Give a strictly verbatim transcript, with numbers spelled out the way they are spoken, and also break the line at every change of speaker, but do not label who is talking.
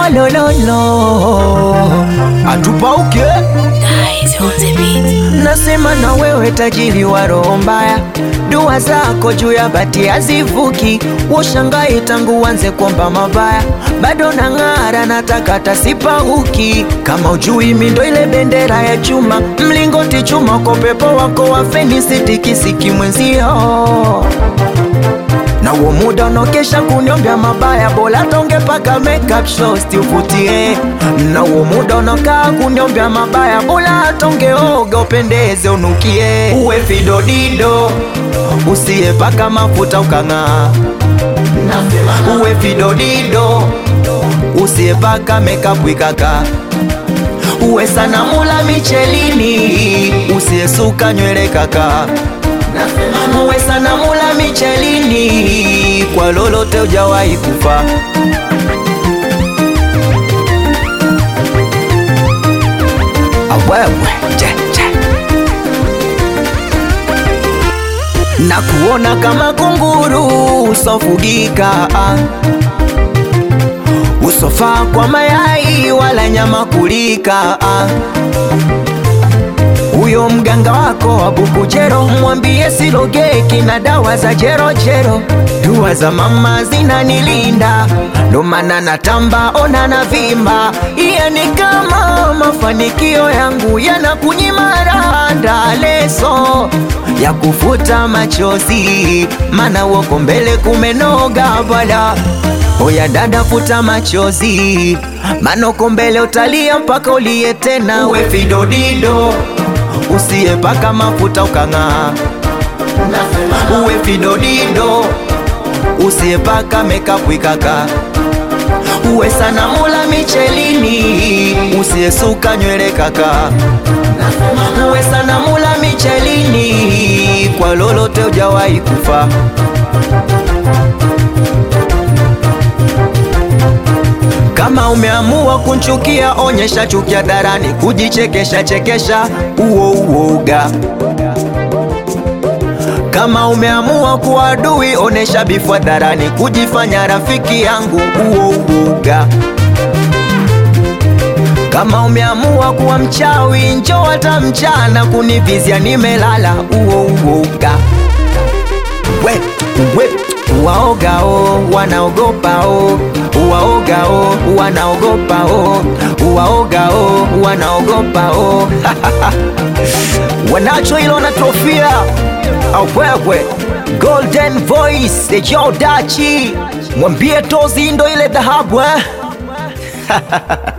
Walololo atupauke nasema na wewe tajiri wa roho mbaya, dua zako juu ya bati hazivuki. Washangai tangu wanze kuomba mabaya, bado nang'ara nataka tasipauki. Kama ujui mindo ile bendera ya chuma, mlingoti chuma kwa pepo wako wa feni sitikisiki mwenzio. Na uo muda unokesha kuniombea mabaya, bola tonge paka makeup show stiufutie. Na uo muda unokaa kuniombea mabaya, bola tonge oga upendeze unukie. Uwe fido dido usiye paka mafuta ukang'aa. Uwe fido dido usiye paka makeup ikaka. Uwe sana mula Michelini usiye suka nywele kaka. Uwe sana mula Michelini kwa lolote ujawahi kufa. Awewe je je na kuona kama kunguru usofugika, usofaa kwa mayai wala nyama kulika. Uyo mganga wako wa bukujero, mwambie silogeki na dawa za jero jero. Dua za mama zinanilinda, ndo maana natamba ona na vimba. Iya ni kama mafanikio yangu yanakunyima raha, leso ya kufuta machozi, mana wako mbele kumenoga bala. Oya dada futa machozi, mana uko mbele utalia mpaka ulie tena. Uwe fido dido usiye paka mafuta ukang'aa. Uwe fido dido usiye paka makeup ikaka. Uwe sana mula Michelini usiye suka nywele kaka. Uwe sana mula Michelini kwa lolote ujawahi kufa. Kama umeamua kunchukia, onyesha chuki hadharani, kujichekesha chekesha uo uoga. Kama umeamua kuwa adui, onesha bifu hadharani, kujifanya rafiki yangu uo uoga. Kama umeamua kuwa mchawi, njoo hata mchana kunivizia nimelala uo uoga. We, we waoga o, wanaogopa o, waoga o, wanaogopa o, waoga o, wanaogopa o. Wanacho ilo na trofia awewe Golden Voice Joe Dachi, mwambie tozi ndo ile dhahabu eh.